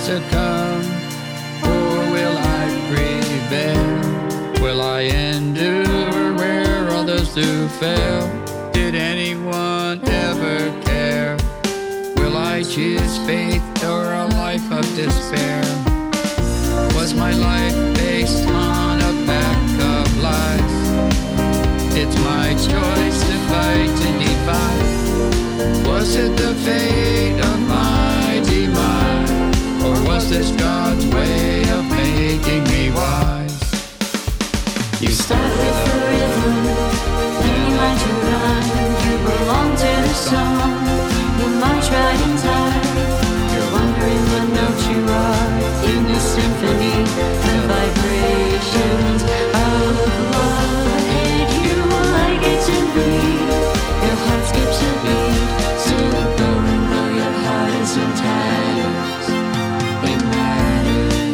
succumb, or will I prevail? Will I endure where others do fail? Did anyone ever care? Will I choose faith or a life of despair? Was my life based on a pack of lies? It's my choice to fight and divide. Was it the fate of my demise? Or was this God's way of making me wise? You start with the rhythm, then you learn to run. You belong to the song, you march right in time. You're wondering what note you are in the symphony, the vibrations of love. And you like it to bleed, your heart skips a beat. So going though your heart is in tatters, it matters.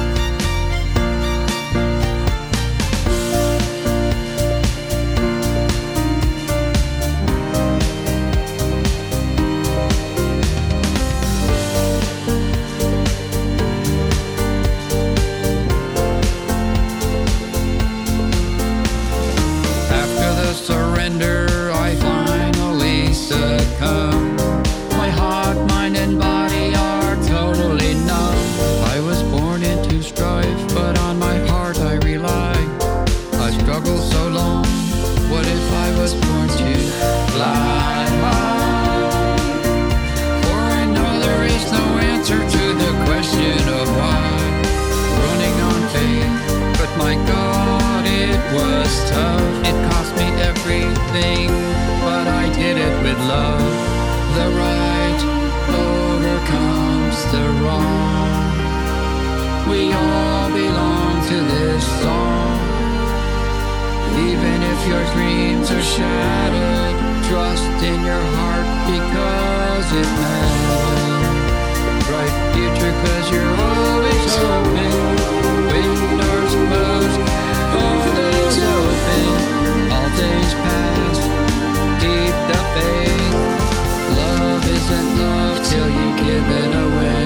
Surrender, I finally succumb. My heart, mind, and body are totally numb. I was born into strife, but on my heart I rely. I struggled so long, what if I was born to fly high? For I know there is no answer to the question of why. Running on faith, but my God, it was tough. It cost me everything, but I did it with love. The right overcomes the wrong. We all belong to this song. Even if your dreams are shattered, trust in your heart because it matters. Bright future cause you're always hoping. Windows closed, all days open. All days past, deep the faith. Love isn't love till you give it away.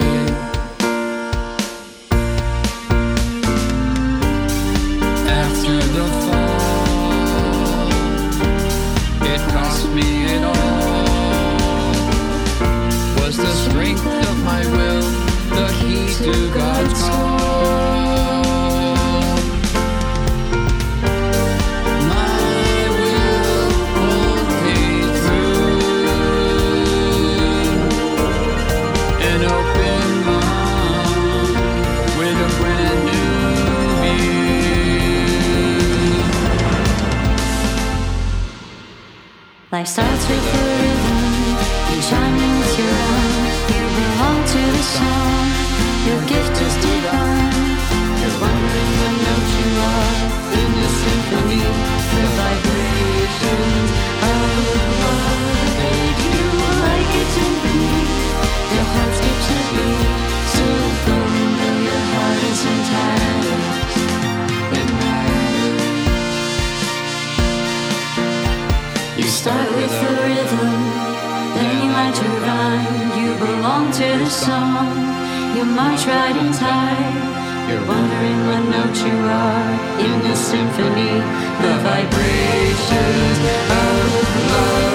After the fall, it cost me it all. Was the strength of my will the key to God's call? Life starts with the rhythm, you chime in with your own. You belong to the song, your gift is divine. You're wondering what note you are in the symphony, the vibrations of love. Made you like it to be, your heart skips a beat. So going though your heart is in tatters, it matters. You start with the rhythm, then you learn to rhyme. You belong to the song, you march right in time. You're wondering what note you are in the symphony, the vibrations of love.